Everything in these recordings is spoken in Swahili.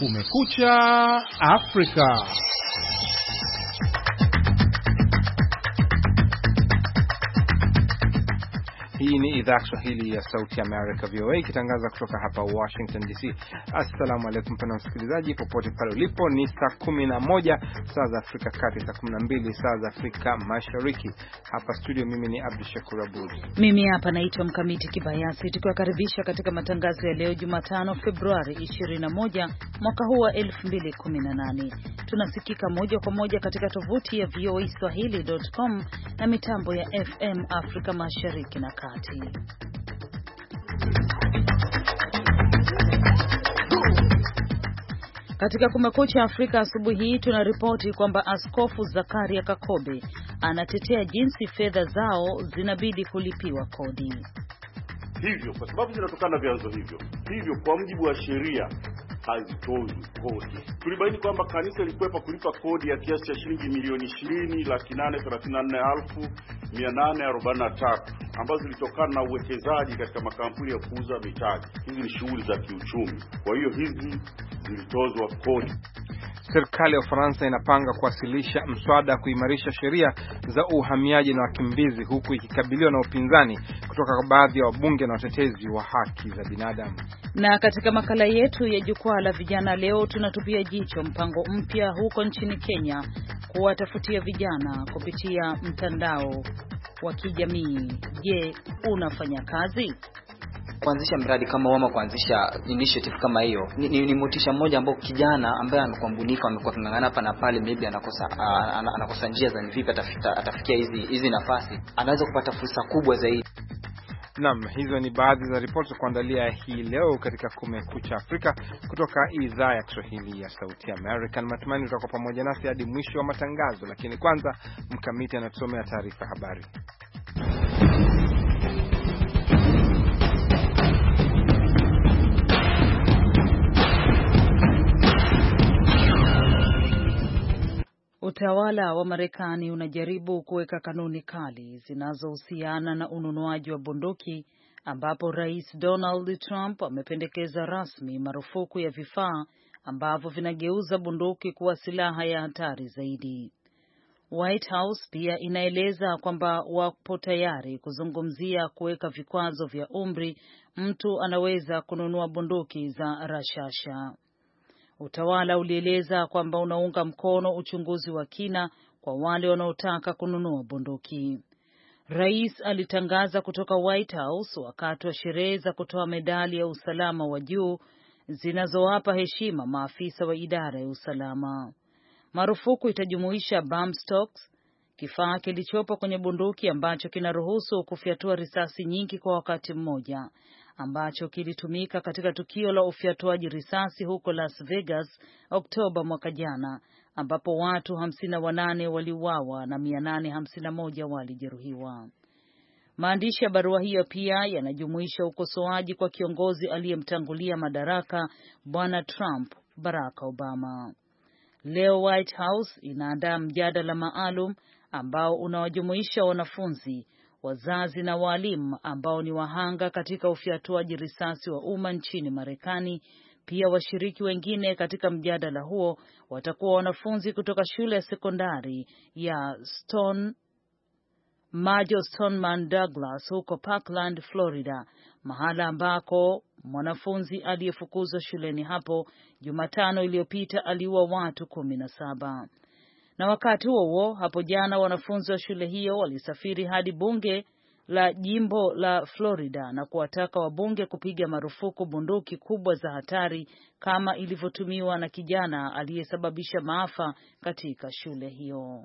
Kumekucha Afrika. Hii ni idhaa Kiswahili ya Sauti ya America VOA ikitangaza kutoka hapa Washington DC. Assalamu alaykum pana msikilizaji popote pale ulipo. Ni saa 11 saa za Afrika Kati, saa 12 saa za Afrika Mashariki. Hapa studio mimi ni Abdul Shakur Abud. Mimi hapa naitwa Mkamiti Kibayasi, tukiwakaribisha katika matangazo ya leo Jumatano Februari 21 mwaka huu wa 2018. Tunasikika moja kwa moja katika tovuti ya voaswahili.com na mitambo ya FM Afrika Mashariki na Kati. Katika Kumekucha Afrika asubuhi hii tunaripoti kwamba Askofu Zakaria Kakobe anatetea jinsi fedha zao zinabidi kulipiwa kodi. Hivyo kwa sababu zinatokana vyanzo hivyo kwa mujibu wa sheria hazitozwi kodi. Tulibaini kwamba kanisa lilikwepa kulipa kodi ya kiasi cha shilingi milioni 20,834,843 ambazo zilitokana na uwekezaji katika makampuni ya kuuza mitaji. Hizi ni shughuli za kiuchumi. Kwa hiyo hizi zilitozwa kodi. Serikali ya Ufaransa inapanga kuwasilisha mswada kuimarisha sheria za uhamiaji na wakimbizi, huku ikikabiliwa na upinzani kutoka kwa baadhi ya wabunge na watetezi wa haki za binadamu. Na katika makala yetu ya jukwaa la vijana leo tunatupia jicho mpango mpya huko nchini Kenya kuwatafutia vijana kupitia mtandao wa kijamii. Je, unafanya kazi? Kuanzisha mradi kama wama, kuanzisha initiative kama hiyo ni motisha moja ambao kijana ambaye amekuwa mbunifu, amekuwa kungangana hapa na pale, maybe anakosa njia za vipi atafikia hizi nafasi, anaweza kupata fursa kubwa zaidi. Naam, hizo ni baadhi za ripoti za kuandalia hii leo katika Kumekucha Afrika kutoka idhaa ya Kiswahili ya Sauti ya America. Natumaini utakuwa pamoja nasi hadi mwisho wa matangazo, lakini kwanza Mkamiti anatusomea taarifa habari. Utawala wa Marekani unajaribu kuweka kanuni kali zinazohusiana na ununuaji wa bunduki, ambapo Rais Donald Trump amependekeza rasmi marufuku ya vifaa ambavyo vinageuza bunduki kuwa silaha ya hatari zaidi. White House pia inaeleza kwamba wapo tayari kuzungumzia kuweka vikwazo vya umri mtu anaweza kununua bunduki za rashasha. Utawala ulieleza kwamba unaunga mkono uchunguzi wa kina kwa wale wanaotaka kununua bunduki. Rais alitangaza kutoka White House wakati wa sherehe za kutoa medali ya usalama wa juu zinazowapa heshima maafisa wa idara ya usalama. Marufuku itajumuisha bump stocks, kifaa kilichopo kwenye bunduki ambacho kinaruhusu kufyatua risasi nyingi kwa wakati mmoja, ambacho kilitumika katika tukio la ufyatuaji risasi huko Las Vegas Oktoba mwaka jana, ambapo watu 58 waliuawa na 851 walijeruhiwa. Maandishi ya barua hiyo pia yanajumuisha ukosoaji kwa kiongozi aliyemtangulia madaraka Bwana Trump, Barack Obama. Leo White House inaandaa mjadala maalum ambao unawajumuisha wanafunzi, wazazi na walimu ambao ni wahanga katika ufyatuaji risasi wa umma nchini Marekani. Pia washiriki wengine katika mjadala huo watakuwa wanafunzi kutoka shule ya sekondari ya Major Stoneman Douglas huko Parkland, Florida, mahala ambako mwanafunzi aliyefukuzwa shuleni hapo Jumatano iliyopita aliua watu 17. Na wakati huo hapo jana wanafunzi wa shule hiyo walisafiri hadi bunge la jimbo la Florida na kuwataka wabunge kupiga marufuku bunduki kubwa za hatari kama ilivyotumiwa na kijana aliyesababisha maafa katika shule hiyo.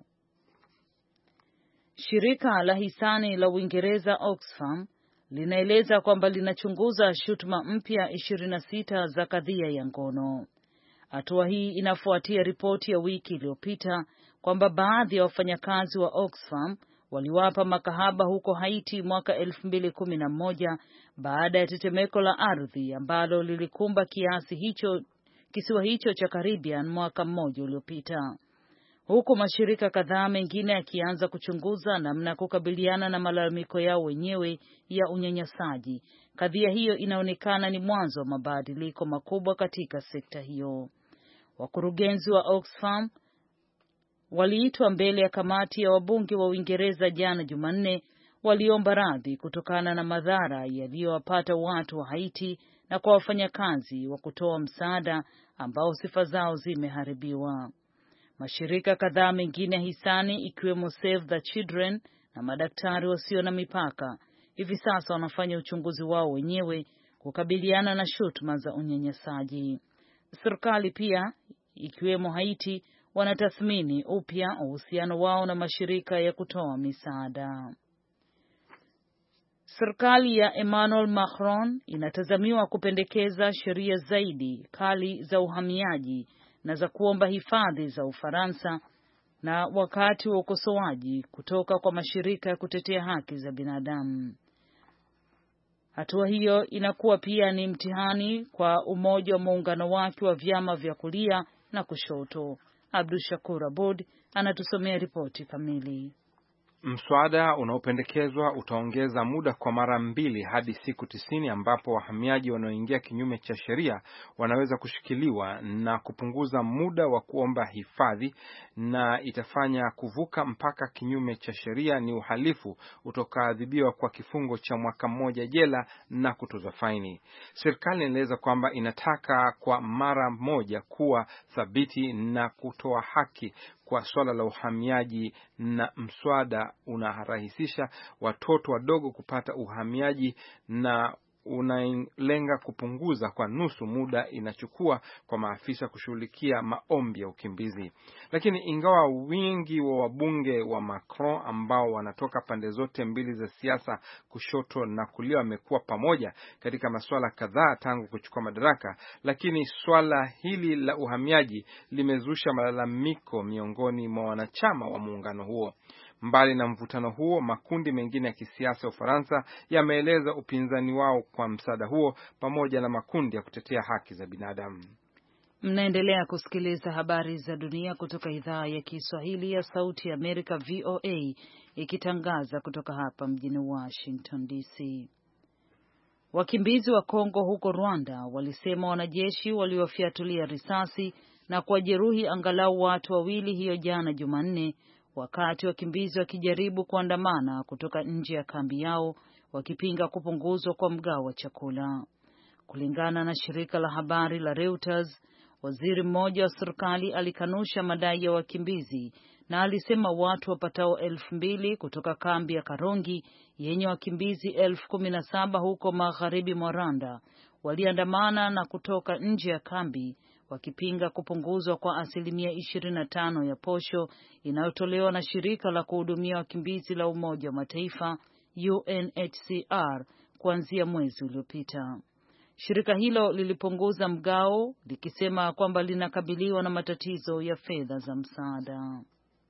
Shirika la hisani la Uingereza Oxfam linaeleza kwamba linachunguza shutuma mpya 26 za kadhia ya ngono. Hatua hii inafuatia ripoti ya wiki iliyopita kwamba baadhi ya wafanyakazi wa Oxfam waliwapa makahaba huko Haiti mwaka 2011 baada ya tetemeko la ardhi ambalo lilikumba kisiwa hicho cha Caribbean mwaka mmoja uliopita. Huku mashirika kadhaa mengine yakianza kuchunguza namna ya kukabiliana na malalamiko yao wenyewe ya unyanyasaji. Kadhia hiyo inaonekana ni mwanzo wa mabadiliko makubwa katika sekta hiyo. Wakurugenzi wa Oxfam waliitwa mbele ya kamati ya wabunge wa Uingereza jana Jumanne, waliomba radhi kutokana na madhara yaliyowapata watu wa Haiti na kwa wafanyakazi wa kutoa msaada ambao sifa zao zimeharibiwa. Mashirika kadhaa mengine ya hisani ikiwemo Save the Children na Madaktari Wasio na Mipaka hivi sasa wanafanya uchunguzi wao wenyewe kukabiliana na shutuma za unyanyasaji. Serikali pia ikiwemo Haiti wanatathmini upya uhusiano wao na mashirika ya kutoa misaada. Serikali ya Emmanuel Macron inatazamiwa kupendekeza sheria zaidi kali za uhamiaji na za kuomba hifadhi za Ufaransa na wakati wa ukosoaji kutoka kwa mashirika ya kutetea haki za binadamu. Hatua hiyo inakuwa pia ni mtihani kwa umoja wa muungano wake wa vyama vya kulia na kushoto. Abdul Shakur Abud anatusomea ripoti kamili. Mswada unaopendekezwa utaongeza muda kwa mara 2 hadi siku 90 ambapo wahamiaji wanaoingia kinyume cha sheria wanaweza kushikiliwa na kupunguza muda wa kuomba hifadhi, na itafanya kuvuka mpaka kinyume cha sheria ni uhalifu utakaoadhibiwa kwa kifungo cha mwaka 1 jela na kutozwa faini. Serikali inaeleza kwamba inataka kwa mara moja kuwa thabiti na kutoa haki kwa swala la uhamiaji, na mswada unarahisisha watoto wadogo kupata uhamiaji na unalenga kupunguza kwa nusu muda inachukua kwa maafisa kushughulikia maombi ya ukimbizi. Lakini ingawa wingi wa wabunge wa Macron ambao wanatoka pande zote mbili za siasa, kushoto na kulia, wamekuwa pamoja katika masuala kadhaa tangu kuchukua madaraka, lakini swala hili la uhamiaji limezusha malalamiko miongoni mwa wanachama wa muungano huo. Mbali na mvutano huo, makundi mengine ya kisiasa ya Ufaransa yameeleza upinzani wao kwa msaada huo pamoja na makundi ya kutetea haki za binadamu. Mnaendelea kusikiliza habari za dunia kutoka idhaa ya Kiswahili ya Sauti ya Amerika, VOA, ikitangaza kutoka hapa mjini Washington DC. Wakimbizi wa Kongo huko Rwanda walisema wanajeshi waliwafiatulia risasi na kuwajeruhi angalau watu 2 hiyo jana Jumanne, wakati wakimbizi wakijaribu kuandamana kutoka nje ya kambi yao wakipinga kupunguzwa kwa mgao wa chakula. Kulingana na shirika la habari la Reuters, waziri mmoja wa serikali alikanusha madai ya wakimbizi na alisema watu wapatao 2,000 kutoka kambi ya Karongi yenye wakimbizi 17,000 huko magharibi mwa Rwanda waliandamana na kutoka nje ya kambi wakipinga kupunguzwa kwa 25% ya posho inayotolewa na shirika la kuhudumia wakimbizi la Umoja wa Mataifa UNHCR kuanzia mwezi uliopita. Shirika hilo lilipunguza mgao likisema kwamba linakabiliwa na matatizo ya fedha za msaada.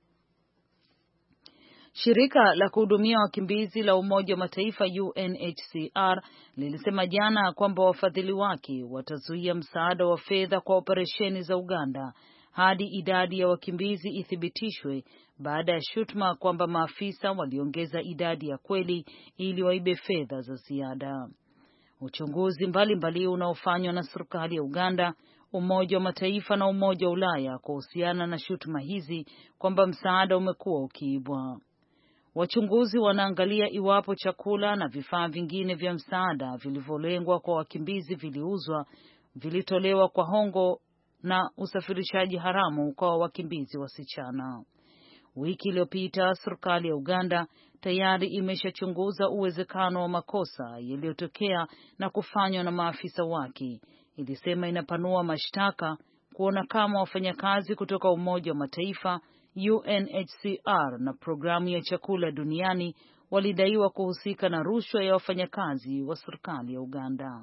Shirika la kuhudumia wakimbizi la Umoja wa Mataifa UNHCR lilisema jana kwamba wafadhili wake watazuia msaada wa fedha kwa operesheni za Uganda hadi idadi ya wakimbizi ithibitishwe baada ya shutuma kwamba maafisa waliongeza idadi ya kweli ili waibe fedha za ziada. Uchunguzi mbalimbali unaofanywa na serikali ya Uganda, Umoja wa Mataifa na Umoja wa Ulaya kuhusiana na shutuma hizi kwamba msaada umekuwa ukiibwa. Wachunguzi wanaangalia iwapo chakula na vifaa vingine vya msaada vilivyolengwa kwa wakimbizi viliuzwa, vilitolewa kwa hongo na usafirishaji haramu kwa wakimbizi wasichana. Wiki iliyopita serikali ya Uganda tayari imeshachunguza uwezekano wa makosa yaliyotokea na kufanywa na maafisa wake. Ilisema inapanua mashtaka kuona kama wafanyakazi kutoka Umoja wa Mataifa, UNHCR na programu ya chakula duniani walidaiwa kuhusika na rushwa ya wafanyakazi wa serikali ya Uganda.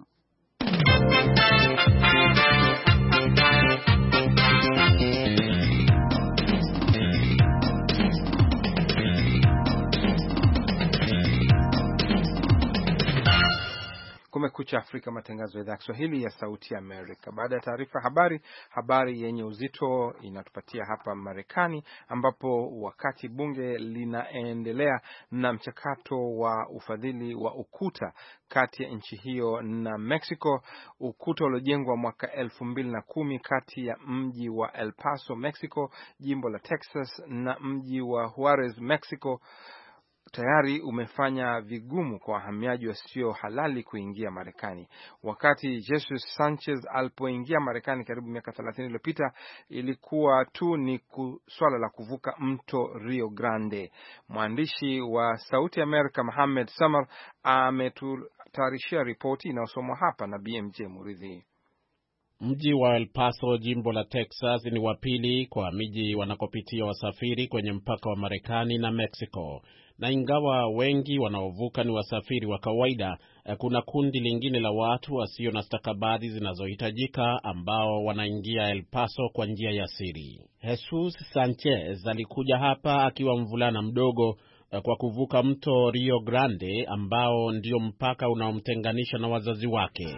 Kumekucha Afrika, matangazo ya idhaa ya Kiswahili ya Sauti ya Amerika. Baada ya taarifa habari yenye uzito inatupatia hapa Marekani, ambapo wakati bunge linaendelea na mchakato wa ufadhili wa ukuta kati ya nchi hiyo na Mexico, ukuta uliojengwa mwaka 2010 kati ya mji wa El Paso, Mexico, jimbo la Texas, na mji wa Juarez, Mexico, tayari umefanya vigumu kwa wahamiaji wasio halali kuingia Marekani. Wakati Jesus Sanchez alipoingia Marekani karibu miaka 30 iliyopita, ilikuwa tu ni swala la kuvuka mto Rio Grande. Mwandishi wa Sauti Amerika Mohamed Samar ametutayarishia ripoti inayosomwa hapa na BMJ Muridhi. Mji wa El Paso, jimbo la Texas, ni wa pili kwa miji wanakopitia wasafiri kwenye mpaka wa Marekani na Mexico. Na ingawa wengi wanaovuka ni wasafiri wa kawaida, kuna kundi lingine la watu wasio na stakabadhi zinazohitajika ambao wanaingia El Paso kwa njia ya siri. Jesus Sanchez alikuja hapa akiwa mvulana mdogo kwa kuvuka mto Rio Grande ambao ndio mpaka unaomtenganisha na wazazi wake.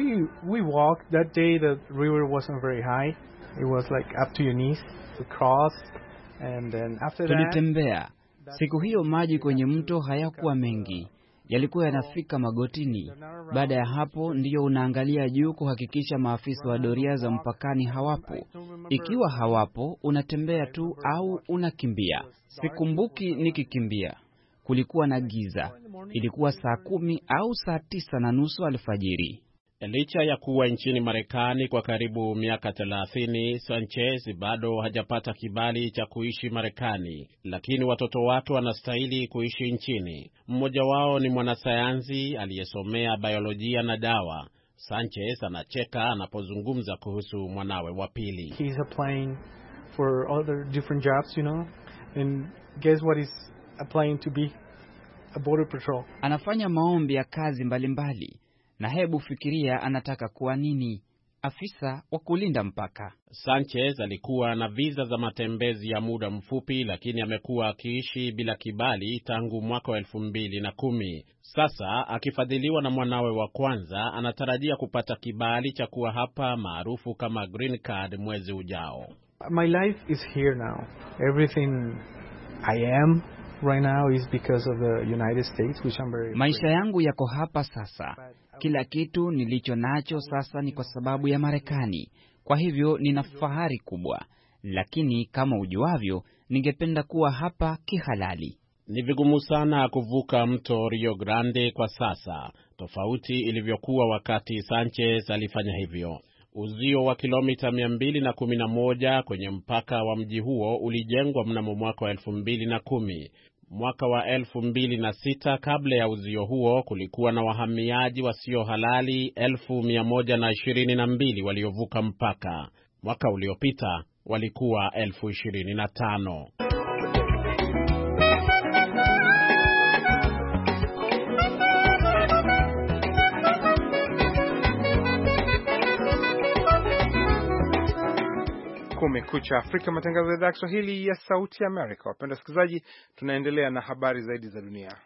We walked that day. The river wasn't very high. It was like up to your knees to cross, and then after that tulitembea. Siku hiyo maji kwenye mto hayakuwa mengi, yalikuwa yanafika magotini. Baada ya hapo ndiyo unaangalia juu kuhakikisha maafisa wa doria za mpakani hawapo. Ikiwa hawapo, unatembea tu au unakimbia. Sikumbuki nikikimbia. Kulikuwa na giza. Ilikuwa saa 10 au saa 9:30 alfajiri. Licha ya kuwa nchini Marekani kwa karibu miaka 30, Sanchez bado hajapata kibali cha kuishi Marekani, lakini watoto wake wanastahili kuishi nchini. Mmoja wao ni mwanasayansi aliyesomea biolojia na dawa. Sanchez anacheka anapozungumza kuhusu mwanawe wa pili. He's applying for other different jobs, and guess what he's applying to be? A border patrol. Anafanya maombi ya kazi mbalimbali. Na hebu fikiria anataka kuwa nini? Afisa wa kulinda mpaka. Sanchez alikuwa na visa za matembezi ya muda mfupi, lakini amekuwa akiishi bila kibali tangu mwaka 2010. Sasa akifadhiliwa na mwanawe wa kwanza, anatarajia kupata kibali cha kuwa hapa maarufu kama green card mwezi ujao. My life is here now. Everything I am right now is because of the United States, which I'm very. Maisha yangu yako hapa sasa. Kila kitu nilicho nacho sasa ni kwa sababu ya Marekani. Kwa hivyo nina fahari kubwa. Lakini kama ujuavyo, ningependa kuwa hapa kihalali. Ni vigumu sana kuvuka mto Rio Grande kwa sasa, tofauti ilivyokuwa wakati Sanchez alifanya hivyo. Uzio wa kilomita 211 kwenye mpaka wa mji huo ulijengwa mnamo mwaka wa 2010. Mwaka wa 2006, kabla ya uzio huo, kulikuwa na wahamiaji wasio halali 1122 waliovuka mpaka. Mwaka uliopita walikuwa 25,000. Kumekucha Afrika, matangazo ya idhaa ya Kiswahili ya Sauti ya Amerika. Wapenda wasikilizaji, tunaendelea na habari zaidi za dunia.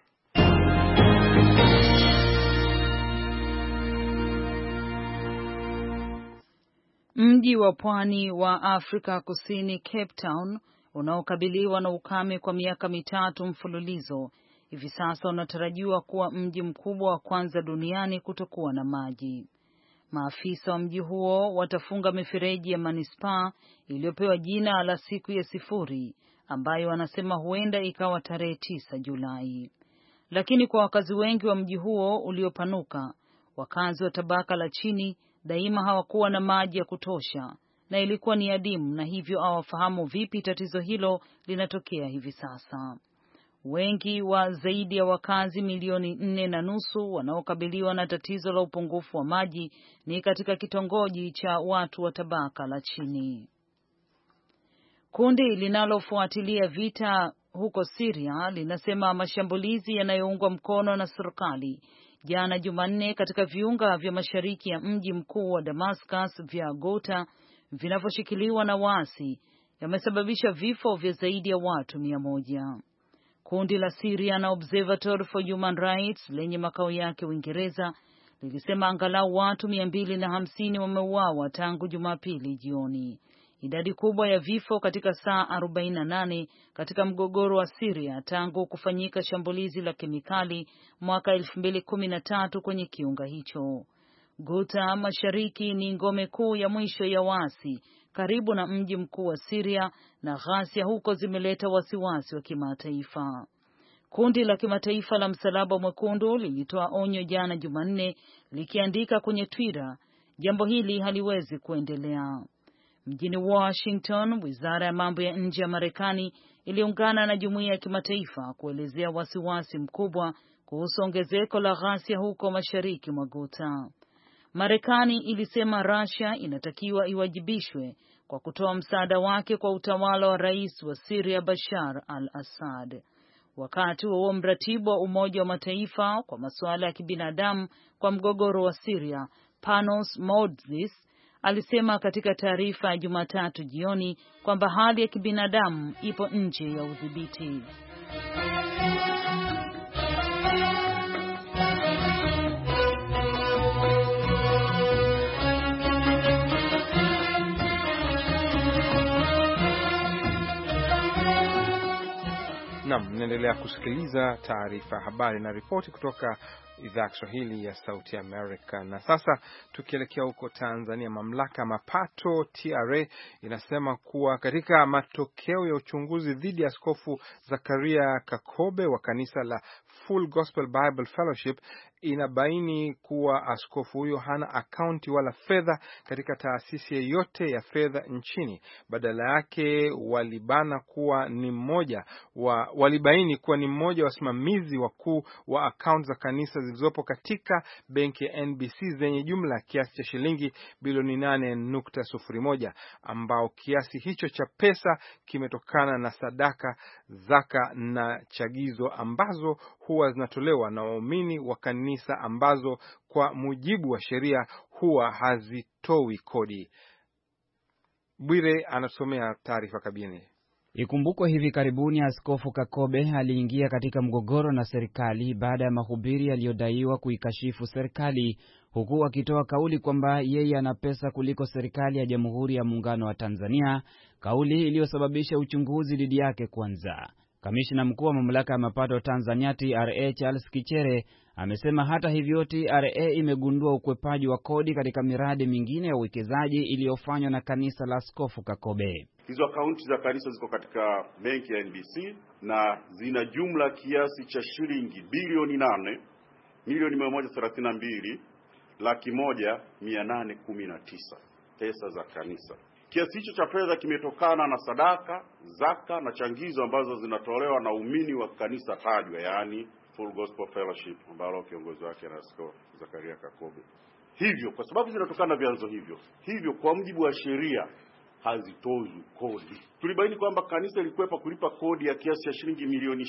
Mji wa pwani wa Afrika Kusini, Cape Town, unaokabiliwa na ukame kwa miaka 3 mfululizo, hivi sasa unatarajiwa kuwa mji mkubwa wa kwanza duniani kutokuwa na maji. Maafisa wa mji huo watafunga mifereji ya manispaa iliyopewa jina la siku ya 0, ambayo wanasema huenda ikawa tarehe 9 Julai. Lakini kwa wakazi wengi wa mji huo uliopanuka, wakazi wa tabaka la chini daima hawakuwa na maji ya kutosha na ilikuwa ni adimu, na hivyo hawafahamu vipi tatizo hilo linatokea hivi sasa. Wengi wa zaidi ya wakazi milioni 4.5 wanaokabiliwa na tatizo la upungufu wa maji ni katika kitongoji cha watu wa tabaka la chini. Kundi linalofuatilia vita huko Syria linasema mashambulizi yanayoungwa mkono na serikali jana Jumanne katika viunga vya mashariki ya mji mkuu wa Damascus vya Ghouta vinavyoshikiliwa na waasi yamesababisha vifo vya zaidi ya watu 100. Kundi la Syrian Observatory for Human Rights lenye makao yake Uingereza lilisema angalau watu 250 wameuawa tangu Jumapili jioni. Idadi kubwa ya vifo katika saa 48 katika mgogoro wa Syria tangu kufanyika shambulizi la kemikali mwaka 2013 kwenye kiunga hicho. Ghouta Mashariki ni ngome kuu ya mwisho ya waasi karibu na mji mkuu wa Syria, na ghasia huko zimeleta wasiwasi wa kimataifa. Kundi la kimataifa la Msalaba Mwekundu lilitoa onyo jana Jumanne likiandika kwenye Twitter, jambo hili haliwezi kuendelea. Mjini Washington, Wizara ya Mambo ya Nje ya Marekani iliungana na jumuiya ya kimataifa kuelezea wasiwasi mkubwa kuhusu ongezeko la ghasia huko mashariki mwa Ghouta. Marekani ilisema Russia inatakiwa iwajibishwe kwa kutoa msaada wake kwa utawala wa rais wa Syria Bashar al-Assad. Wakati huo mratibu wa Umoja wa Mataifa kwa masuala ya kibinadamu kwa mgogoro wa Syria, Panos Modzis, alisema katika taarifa ya Jumatatu jioni kwamba hali ya kibinadamu ipo nje ya udhibiti. Naam, naendelea kusikiliza taarifa ya habari na ripoti kutoka idhaa ya Kiswahili ya Sauti Amerika. Na sasa tukielekea huko Tanzania, mamlaka mapato TRA inasema kuwa katika matokeo ya uchunguzi dhidi ya Askofu Zakaria Kakobe wa kanisa la Full Gospel Bible Fellowship inabaini kuwa askofu huyo hana akaunti wala fedha katika taasisi yoyote ya fedha nchini. Badala yake walibaini kuwa ni mmoja wa wasimamizi wakuu wa akaunti za kanisa zilizopo katika benki ya NBC zenye jumla kiasi cha shilingi bilioni 8.01, ambao kiasi hicho cha pesa kimetokana na sadaka, zaka na chagizo ambazo huwa zinatolewa na waumini wa kanisa ambazo kwa mujibu wa sheria huwa hazitoi kodi. Bwire anasomea taarifa kabini. Ikumbukwe hivi karibuni Askofu Kakobe aliingia katika mgogoro na serikali baada ya mahubiri yaliyodaiwa kuikashifu serikali, huku akitoa kauli kwamba yeye ana pesa kuliko serikali ya Jamhuri ya Muungano wa Tanzania, kauli iliyosababisha uchunguzi dhidi yake kwanza. Kamishna mkuu wa mamlaka ya mapato Tanzania TRA Charles Kichere amesema hata hivyo TRA imegundua ukwepaji wa kodi katika miradi mingine ya uwekezaji iliyofanywa na kanisa la Askofu Kakobe. Hizo akaunti za kanisa ziko katika benki ya NBC na zina jumla kiasi cha shilingi bilioni 8,132,119 pesa za kanisa. Kiasi hicho cha fedha kimetokana na sadaka, zaka na changizo ambazo zinatolewa na waumini wa kanisa tajwa, yaani Full Gospel Fellowship, ambalo kiongozi wake ni Askofu Zakaria Kakobe. Hivyo kwa sababu zinatokana na vyanzo hivyo kwa mujibu wa sheria hazitozwi kodi. Tulibaini kwamba kanisa lilikwepa kulipa kodi ya kiasi cha shilingi milioni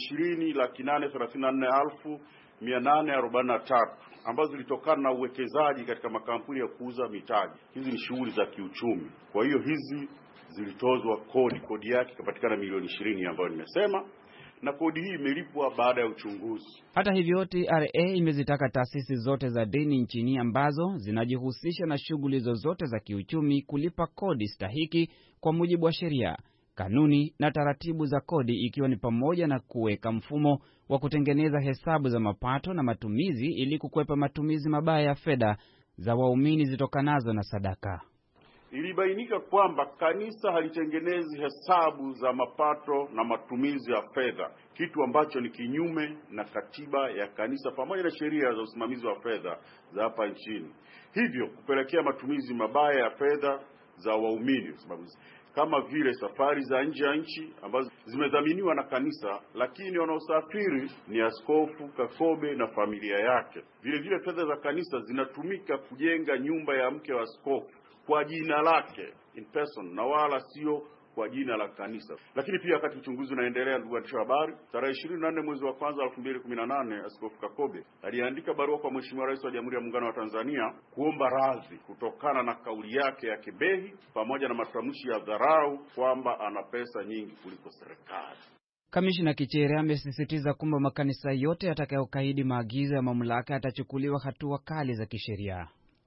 20,834,843 ambazo zilitokana na uwekezaji katika makampuni ya kuuza mitaji. Hizi ni shughuli za kiuchumi. Kwa hiyo hizi zilitozwa kodi. Kodi yake ikapatikana milioni 20 ambayo nimesema, na kodi hii imelipwa baada ya uchunguzi. Hata hivyo TRA imezitaka taasisi zote za dini nchini ambazo zinajihusisha na shughuli zozote za kiuchumi kulipa kodi stahiki kwa mujibu wa sheria, kanuni na taratibu za kodi, ikiwa ni pamoja na kuweka mfumo wa kutengeneza hesabu za mapato na matumizi ili kukwepa matumizi mabaya ya fedha za waumini zitokanazo na sadaka. Ilibainika kwamba kanisa halitengenezi hesabu za mapato na matumizi ya fedha, kitu ambacho ni kinyume na katiba ya kanisa pamoja na sheria za usimamizi wa fedha za hapa nchini, hivyo kupelekea matumizi mabaya ya fedha za waumini, sababu kama vile safari za nje ya nchi ambazo zimedhaminiwa na kanisa, lakini wanaosafiri ni Askofu Kakobe na familia yake. Vile fedha za kanisa zinatumika kujenga nyumba ya mke wa askofu kwa jina lake in person na wala sio kwa jina la kanisa. Lakini pia wakati uchunguzi unaendelea, ndugu waandishi wa habari, tarehe 24 mwezi wa kwanza 2018 Askofu Kakobe aliandika barua kwa Mheshimiwa Rais wa Jamhuri ya Muungano wa Tanzania kuomba radhi kutokana na kauli yake ya kebehi pamoja na matamshi ya dharau kwamba ana pesa nyingi kuliko serikali. Kamishna Kichere amesisitiza kwamba makanisa yote yatakayokaidi maagizo ya mamlaka yatachukuliwa hatua kali za kisheria.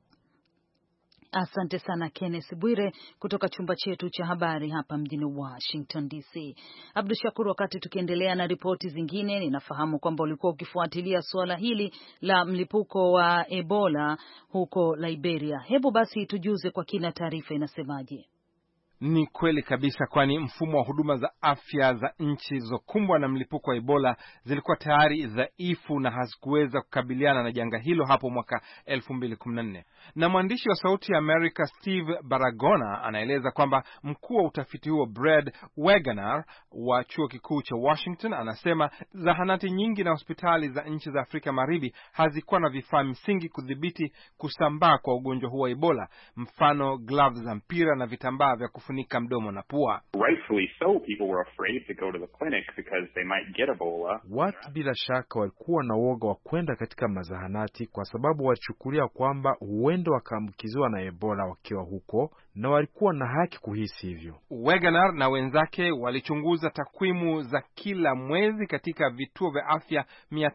Asante sana Kenneth Bwire kutoka chumba chetu cha habari hapa mjini Washington DC. Abdul Shakur, wakati tukiendelea na ripoti zingine, ninafahamu kwamba ulikuwa ukifuatilia suala hili la mlipuko wa Ebola huko Liberia. Hebu basi tujuze kwa kina, taarifa inasemaje? Ni kweli kabisa, kwani mfumo wa huduma za afya za nchi zilizokumbwa na mlipuko wa Ebola zilikuwa tayari dhaifu na hazikuweza kukabiliana na janga hilo hapo mwaka 2014. Na mwandishi wa Sauti ya Amerika Steve Baragona anaeleza kwamba mkuu wa utafiti huo Brad Wegener wa chuo kikuu cha Washington anasema zahanati nyingi na hospitali za nchi za Afrika Magharibi hazikuwa na vifaa msingi kudhibiti kusambaa kwa ugonjwa huo wa Ebola, mfano gloves za mpira na vitambaa vya kufunika mdomo na pua. Rightfully so, people were afraid to go to the clinic because they might get Ebola. Watu bila shaka walikuwa na uoga wa kwenda katika mazahanati kwa sababu walichukulia kwamba huenda wakaambukiziwa na Ebola wakiwa huko, na walikuwa na haki kuhisi hivyo. Wegener na wenzake walichunguza takwimu za kila mwezi katika vituo vya afya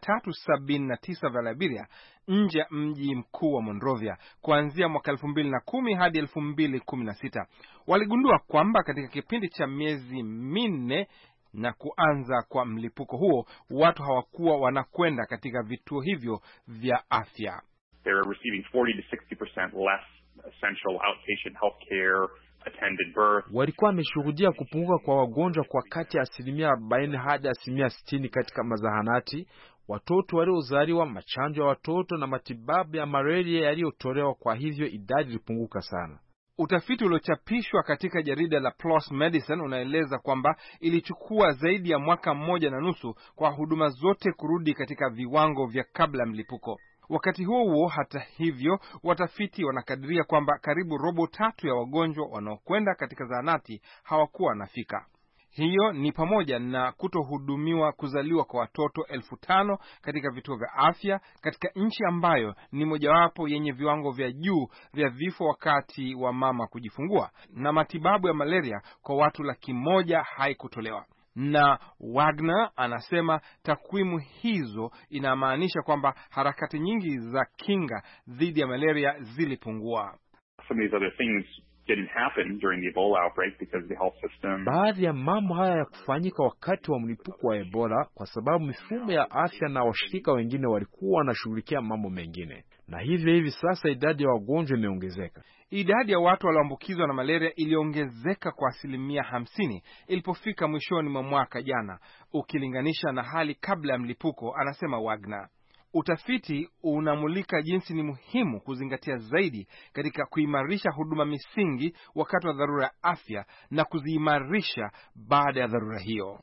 379 vya Liberia nje ya mji mkuu wa Monrovia kuanzia mwaka 2010 hadi 2016. Waligundua kwamba katika kipindi cha miezi 4 na kuanza kwa mlipuko huo, watu hawakuwa wanakwenda katika vituo hivyo vya afya. They were receiving 40 to 60% less essential outpatient healthcare, attended birth. Walikuwa wameshuhudia kupunguka kwa wagonjwa kwa kati ya 40% hadi 60% katika mazahanati, watoto waliozaliwa, machanjo ya watoto na matibabu ya malaria yaliyotolewa. Kwa hivyo idadi ilipunguka sana. Utafiti uliochapishwa katika jarida la PLOS Medicine unaeleza kwamba ilichukua zaidi ya mwaka 1.5 kwa huduma zote kurudi katika viwango vya kabla mlipuko. Wakati huo hata hivyo, watafiti wanakadiria kwamba karibu robo tatu ya wagonjwa wanaokwenda katika zahanati hawakuwa wanafika. Hiyo ni pamoja na kutohudumiwa kuzaliwa kwa watoto 5,000 katika vituo vya afya katika nchi ambayo ni mojawapo yenye viwango vya juu vya vifo wakati wa mama kujifungua, na matibabu ya malaria kwa watu 100,000 haikutolewa. Na Wagner anasema takwimu hizo inamaanisha kwamba harakati nyingi za kinga dhidi ya malaria zilipungua. Some of these other things didn't happen during the Ebola outbreak because the health system. Baadhi ya mambo haya ya kufanyika wakati wa mlipuko wa Ebola kwa sababu mifumo ya afya na washirika wengine walikuwa wanashughulikia mambo mengine, na hivyo hivi sasa idadi ya wagonjwa imeongezeka. Idadi ya watu walioambukizwa na malaria iliongezeka kwa 50% ilipofika mwishoni mwa mwaka jana, ukilinganisha na hali kabla ya mlipuko, anasema Wagner. Utafiti unamulika jinsi ni muhimu kuzingatia zaidi katika kuimarisha huduma misingi wakati wa dharura ya afya na kuziimarisha baada ya dharura hiyo.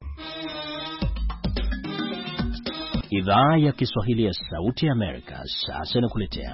Idhaa ya Kiswahili ya Sauti ya Amerika sasa inakuletea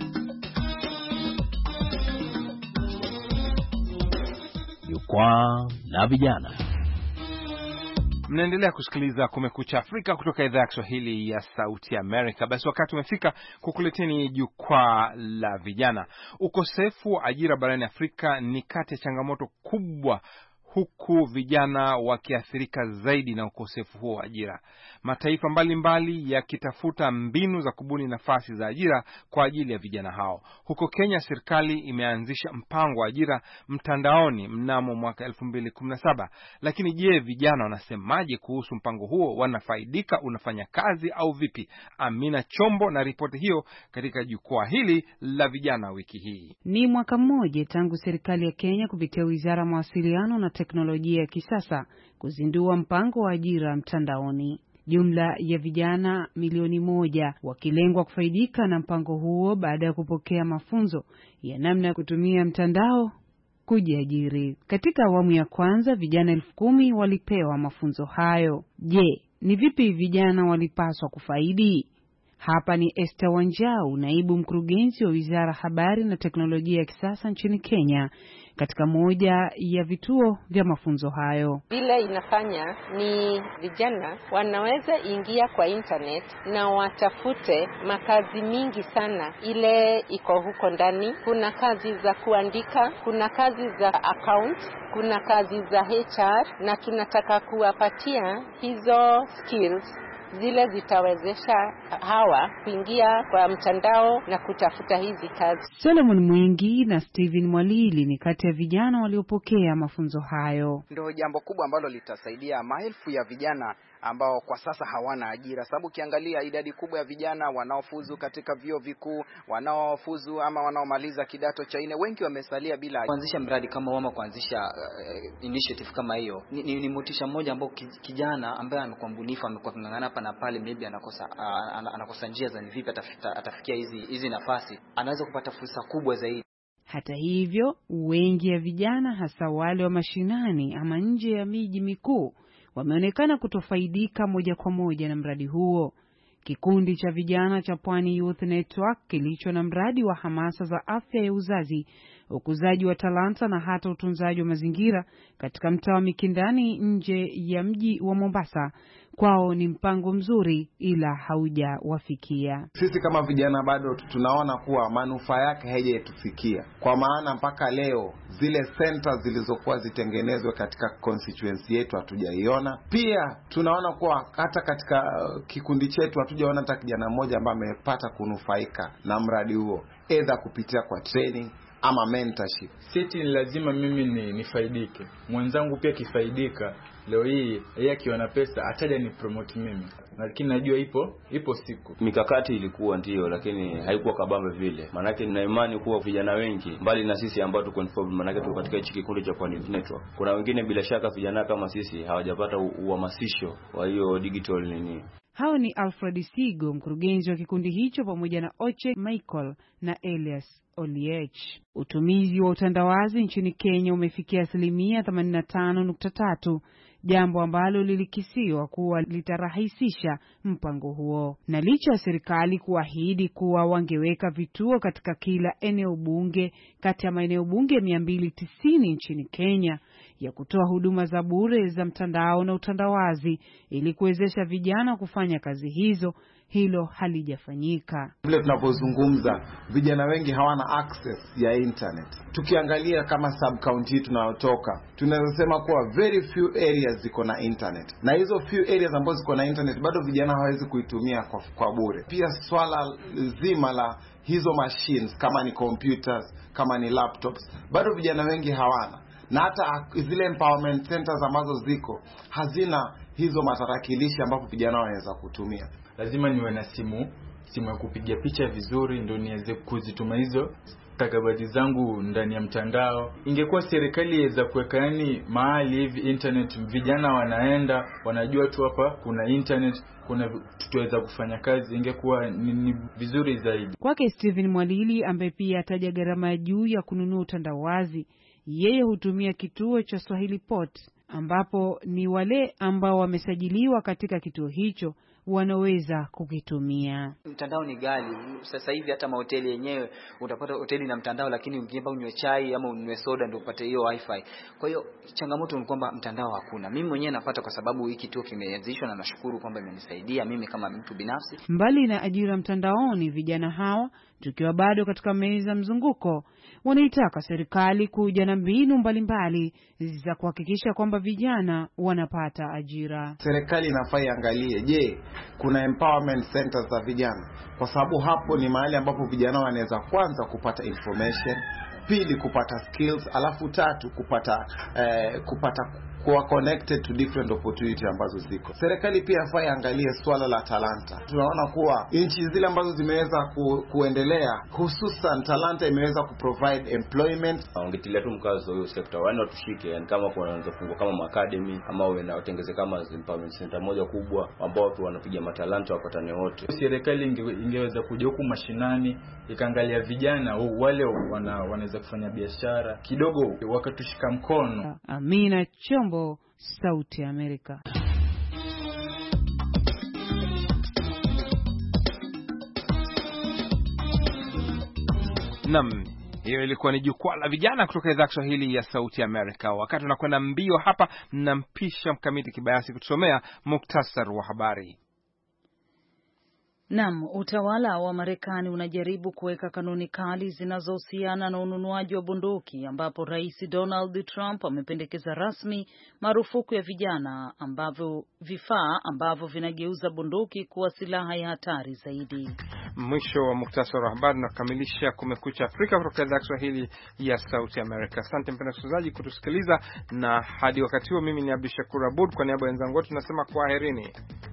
Jukwaa la Vijana. Mnaendelea kusikiliza Kumekucha Afrika kutoka idhaa ya Kiswahili ya Sauti ya Amerika. Basi wakati umefika kukuleteni Jukwaa la Vijana. Ukosefu wa ajira barani Afrika ni kati ya changamoto kubwa, huku vijana wakiathirika zaidi na ukosefu huo wa ajira. Mataifa mbalimbali yakitafuta mbinu za kubuni nafasi za ajira kwa ajili ya vijana hao. Huko Kenya, serikali imeanzisha mpango wa ajira mtandaoni mnamo mwaka 2017. Lakini je, vijana wanasemaje kuhusu mpango huo? Wanafaidika? Unafanya kazi au vipi? Amina Chombo na ripoti hiyo katika jukwaa hili la vijana wiki hii. Ni mwaka mmoja tangu serikali ya Kenya kupitia Wizara ya Mawasiliano na Teknolojia ya Kisasa kuzindua mpango wa ajira mtandaoni. Jumla ya vijana milioni 1 wakilengwa kufaidika na mpango huo baada ya kupokea mafunzo ya namna ya kutumia mtandao kujiajiri. Katika awamu ya kwanza vijana 10,000 walipewa mafunzo hayo. Je, ni vipi vijana walipaswa kufaidi? Hapa ni Esther Wanjau, naibu mkurugenzi wa Wizara Habari na Teknolojia ya Kisasa nchini Kenya, katika moja ya vituo vya mafunzo hayo. Vile inafanya ni vijana wanaweza ingia kwa internet na watafute makazi mingi sana ile iko huko ndani. Kuna kazi za kuandika, kuna kazi za account, kuna kazi za HR, na tunataka kuwapatia hizo skills zile zitawezesha hawa kuingia kwa mtandao na kutafuta hizi kazi. Solomon Mwingi na Steven Mwalili ni kati ya vijana waliopokea mafunzo hayo. Ndio jambo kubwa ambalo litasaidia maelfu ya vijana ambao kwa sasa hawana ajira, sababu ukiangalia idadi kubwa ya vijana wanaofuzu katika vyuo vikuu, wanaofuzu ama wanaomaliza kidato cha 4, wengi wamesalia bila. Kuanzisha mradi kama wama, kuanzisha initiative kama hiyo ni motisha moja ambao kijana ambaye amekuwa mbunifu, amekuwa kungangana hapa na pale, maybe anakosa njia za vipi atafikia hizi nafasi, anaweza kupata fursa kubwa zaidi. Hata hivyo, wengi ya vijana, hasa wale wa mashinani ama nje ya miji mikuu, wameonekana kutofaidika moja kwa moja na mradi huo. Kikundi cha vijana cha Pwani Youth Network kilicho na mradi wa hamasa za afya ya uzazi, ukuzaji wa talanta na hata utunzaji wa mazingira katika mtaa wa Mikindani nje ya mji wa Mombasa, kwao ni mpango mzuri ila haujawafikia. Sisi kama vijana bado tunaona kuwa manufaa yake haijatufikia, kwa maana mpaka leo zile centers zilizokuwa zitengenezwe katika constituency yetu hatujaiona. Pia tunaona kuwa hata katika kikundi chetu hatujaona hata kijana mmoja ambaye amepata kunufaika na mradi huo, either kupitia kwa training ama mentorship. Sisi ni lazima mimi nifaidike, mwenzangu pia kifaidika. Leo hii yeye akiona pesa ataja ni promote mimi, lakini najua ipo siku. Mikakati ilikuwa ndio, lakini haikuwa kabambe vile. Maana yake nina imani kuwa vijana wengi mbali na sisi ambao tuko involved, maana yake tuko katika hichi kikundi cha Pwani Youth Network, kuna wengine bila shaka vijana kama sisi hawajapata uhamasisho wa hiyo digital nini. Hao ni Alfred Sigo, mkurugenzi wa kikundi hicho, pamoja na Oche Michael na Elias Oliech. Utumizi wa utandawazi nchini Kenya umefikia 85.3, jambo ambalo lilikisiwa kuwa litarahisisha mpango huo. Na licha ya serikali kuahidi kuwa wangeweka vituo katika kila eneo bunge kati ya maeneo bunge 290 nchini Kenya ya kutoa huduma za bure za mtandao na utandawazi ili kuwezesha vijana kufanya kazi hizo, hilo halijafanyika. Vile tunapozungumza, vijana wengi hawana access ya internet. Tukiangalia kama sub county tunayotoka, tunaweza sema kuwa very few areas ziko na internet, na hizo few areas ambazo ziko na internet bado vijana hawawezi kuitumia kwa bure. Pia swala zima la hizo machines, kama ni computers, kama ni laptops, bado vijana wengi hawana, na hata zile empowerment centers ambazo ziko hazina hizo matarakilishi ambapo vijana wanaweza kutumia. Lazima niwe na simu ya kupiga picha vizuri ndio niweze kuzituma hizo stakabadhi zangu ndani ya mtandao. Ingekuwa serikali iweza kuweka mahali hivi internet, vijana wanaenda wanajua tu hapa kuna internet, tutaweza kufanya kazi, ingekuwa ni vizuri zaidi. Kwake Steven Mwalili, ambaye pia ataja gharama ya juu ya kununua utandawazi, yeye hutumia kituo cha Swahili Pot, ambapo ni wale ambao wamesajiliwa katika kituo hicho wanaweza kukitumia. Mtandao ni ghali sasa hivi, hata mahoteli yenyewe utapata hoteli na mtandao, lakini ungeenda unywe chai ama unywe soda ndio upate hiyo wifi. Kwa hiyo changamoto ni kwamba mtandao hakuna. Mimi mwenyewe napata kwa sababu hiki kituo kimeanzishwa, na nashukuru kwamba imenisaidia mimi kama mtu binafsi. Mbali na ajira mtandaoni, vijana hawa, tukiwa bado katika meza mzunguko, wanaitaka serikali kuja na mbinu mbalimbali za kuhakikisha kwamba vijana wanapata ajira. Serikali inafaa iangalie, je, kuna empowerment centers za vijana? Kwa sababu hapo ni mahali ambapo vijana wanaweza kwanza kupata information, pili kupata skills, alafu tatu kupata kuwa connected to different opportunity ambazo ziko. Serikali pia yafaa iangalie swala la talanta. Tunaona kuwa nchi zile ambazo zimeweza kuendelea, hususan talanta imeweza kuprovide employment. Ongetilia tu mkazo hiyo sector, wani watushike, yani kama kuanza kufungua kama academy ama watengeze kama empowerment center moja kubwa ambao watu wanapiga matalanta wapatane wote. Serikali ingeweza kuja huku mashinani ikaangalia vijana wale wanaweza kufanya biashara kidogo, wakatushika mkono. Amina Chombo, Sauti ya Amerika. Naam, hiyo ilikuwa ni jukwaa la vijana kutoka idhaa Kiswahili ya Sauti Amerika. Wakati tunakwenda mbio hapa, nampisha Mkamiti Kibayasi kutusomea muktasar wa habari. Naam, utawala wa Marekani unajaribu kuweka kanuni kali zinazohusiana na ununuaji wa bunduki, ambapo Rais Donald Trump amependekeza rasmi marufuku ya vifaa ambavyo vinageuza bunduki kuwa silaha ya hatari zaidi. Mwisho wa muktasari wa habari na kukamilisha Kumekucha Afrika kutoka idhaa Kiswahili ya Sauti Amerika. Asante mpendwa msikilizaji kutusikiliza, na hadi wakati huo, mimi ni Abdushakur Abud kwa niaba ya wenzangu wote tunasema kwaherini.